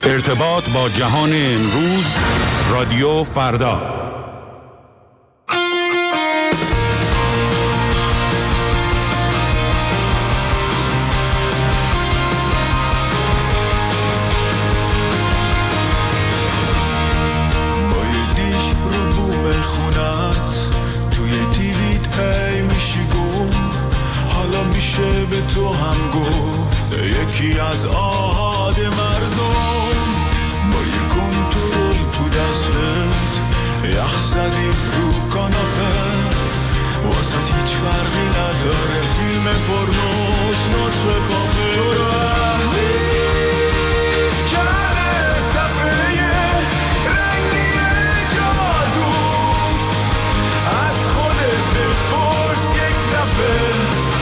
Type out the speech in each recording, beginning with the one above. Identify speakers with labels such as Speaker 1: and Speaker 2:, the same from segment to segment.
Speaker 1: ارتباط با جهان امروز، رادیو فردا.
Speaker 2: تو هم گفت یکی از آهاد مردم با یه کنترل تو دستت یخ زدی رو کاناپه واسه هیچ فرقی نداره فیلم پرنوس نطق پاپه تو رو اهلی کرده صفحه رنگی جادو از خودت بپرس یک دفعه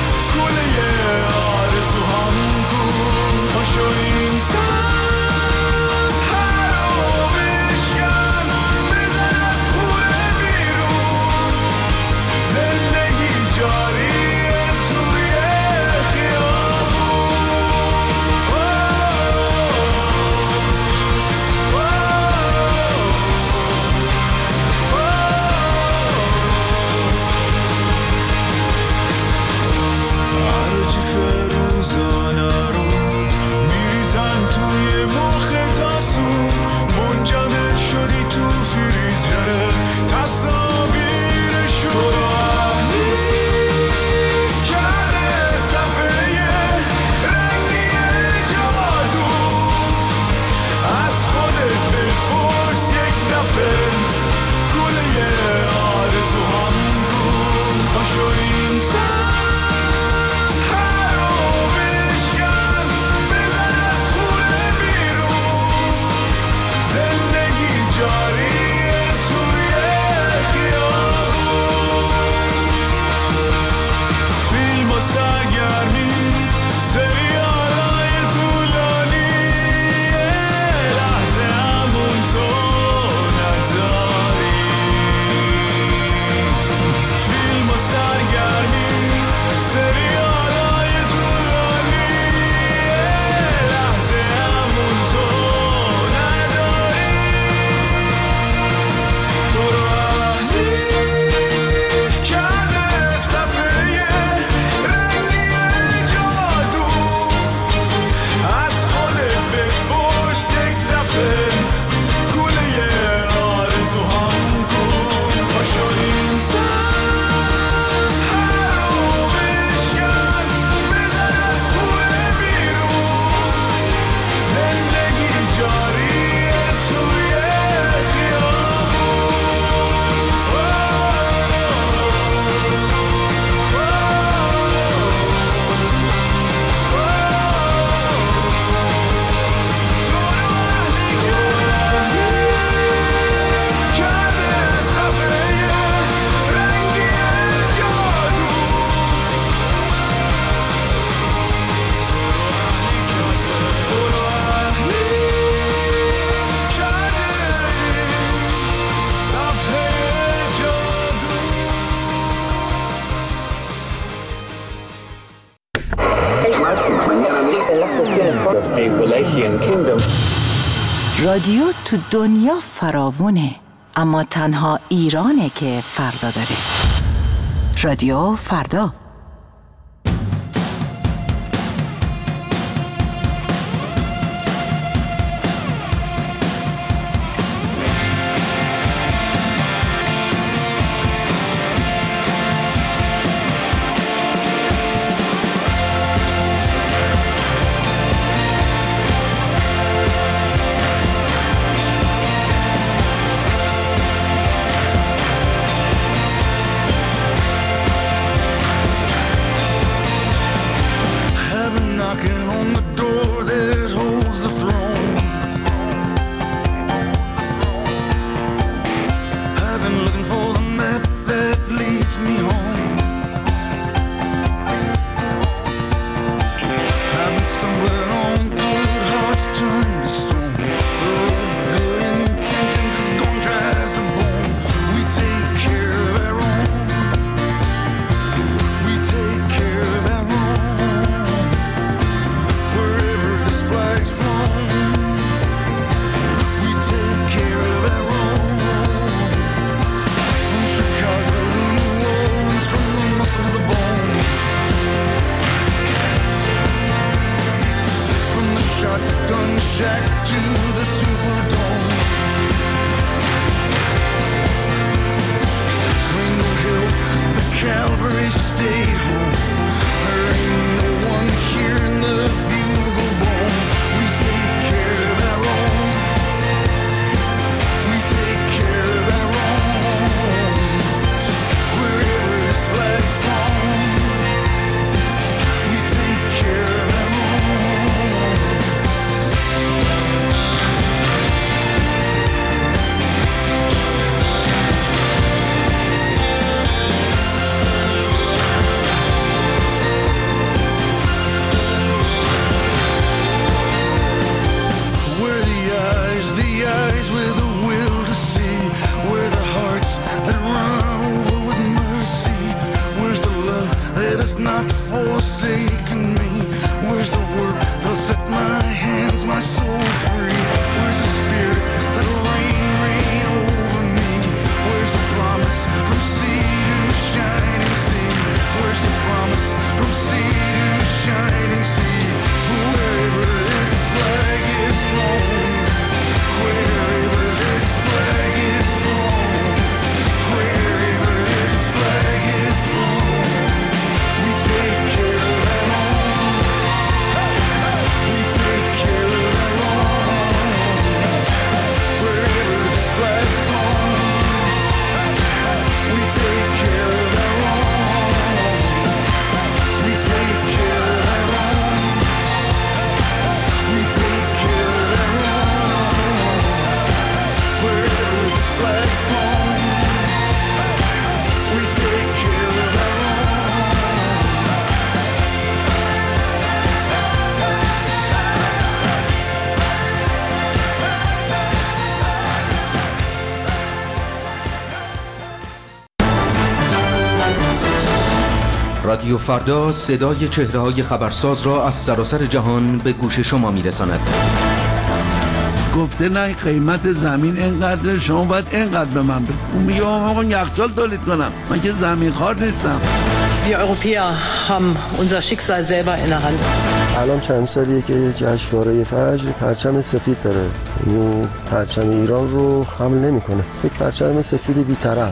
Speaker 3: رادیو تو دنیا فراوونه، اما تنها ایرانه که فردا داره. رادیو فردا.
Speaker 2: shack to the Superdome. Kringle Hill, the Calvary stayed home. There ain't no one here in the bugle bone. We take care of our own. We take care of our own. Wherever this flag's flown, we take care of our own. We're the eyes with a will to see. We're the hearts that run over with mercy. Where's the love that has not forsaken me? Where's the word that'll set my hands, my soul free? Where's the spirit that'll reign over me? Where's the promise from sea to shining sea? Where's the promise from sea to shining sea? Wherever this flag is flown, wherever this flag is flown, wherever this flag is flown, we take care of our own. We take care of our own. Wherever this flag's flown, we take care of our own. We take care of our own. We take care of our own. Wherever this flag's flown, we take care of our own.
Speaker 4: رادیو فردا صدای چهره‌های خبرساز را از سراسر جهان به گوش شما می‌رساند.
Speaker 5: گفته نه قیمت زمین اینقدر، شما باید اینقدر به من بدید. اون میگه آقا یخچال تولید کنم، من که زمین خوار نیستم.
Speaker 6: Wir Europäer haben unser Schicksal selber in der Hand.
Speaker 7: الان چند سالیه که جشنواره فجر پرچم سفید داره. این پرچم ایران رو حمل نمی‌کنه. یک پرچم سفید بی‌طرف.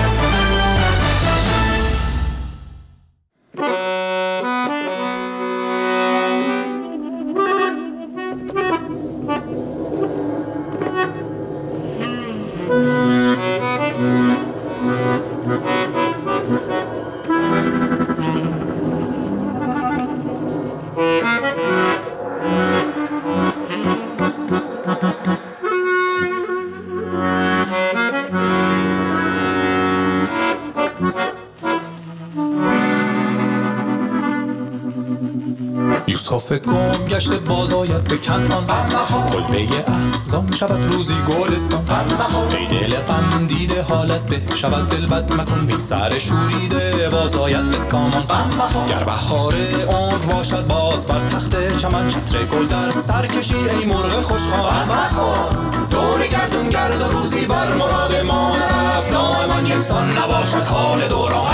Speaker 2: یوسف گم گشته باز آید به کنعان، کلبه احزان شود روزی گلستان. ای دل غم دیده حالت به شود دل بد مکن، بی سر شوریده باز آید به سامان. گر بهار عمر باشد باز بر تخت چمن، چتر گل در سر کشی ای مرغ خوشخوان. دور گردون گرد و روزی بر مراد ما نرفت، دائما یکسان نباشد حال دوران.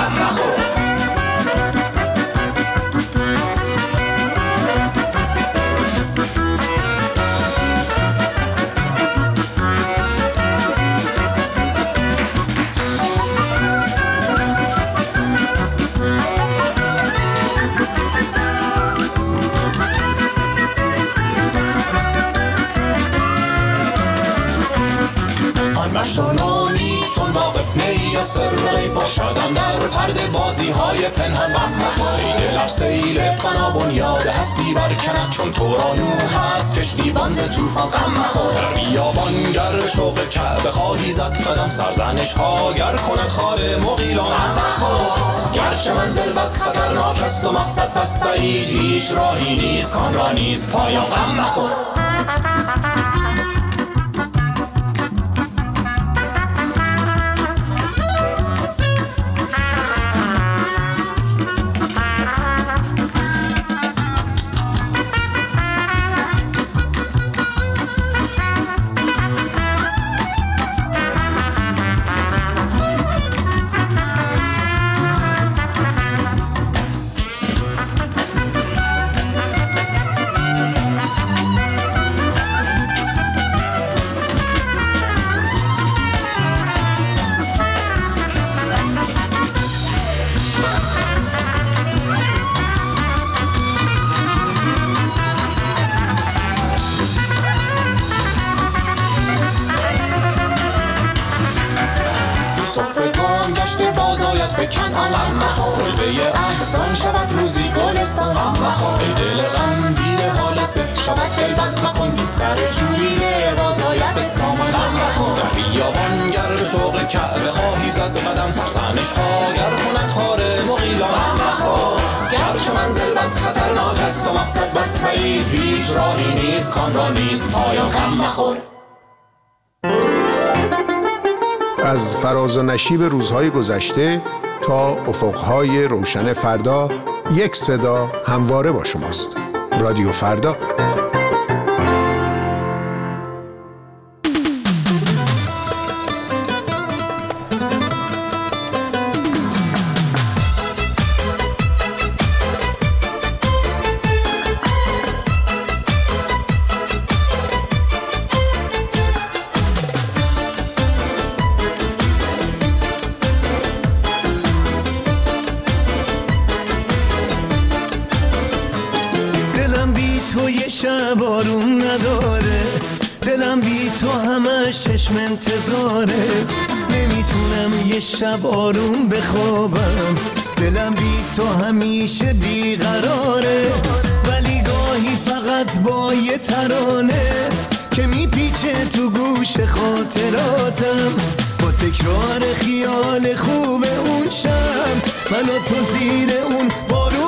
Speaker 2: مشونانی چون واقف نی یا سرایی باشدم در پرده بازی های پنهان. ای دلم سیل فنا بنیاد هستی برکند، چون تو را نوح هست کشتی بانز توفان. در بیابان گر شوق کعبه خواهی زد قدم، سرزنش ها گر کند خار مغیلان. گرچه منزل بس خطرناک است و مقصد بس بعید، هیچ راهی نیست کان را نیست پایان. غم نخور.
Speaker 8: حالت بکن غم مخور کلبه احسان شود روزی گلستان غم مخور ای دل غم دیده حالت به شود دلبد مکن این سر شوریه بازاید به سامان غم مخور در بیابان گر به شوق کعبه خواهی زد قدم سرسنش ها گر کند خاره مغیلان غم مخور گرچه منزل بس خطرناک است و مقصد بس بعید هیچ راهی نیست کان را نیست پایان غم مخور
Speaker 9: از فراز و نشیب روزهای گذشته تا افقهای روشن فردا یک صدا همواره با شماست. رادیو فردا.
Speaker 2: شب آروم نداره دلم بی تو همش چشم انتظاره نمیتونم یه شب آروم بخوابم دلم بی تو همیشه بیقراره ولی گاهی فقط با یه ترانه که میپیچه تو گوش خاطراتم با تکرار خیال خوب اون شب منو تو زیر اون بارون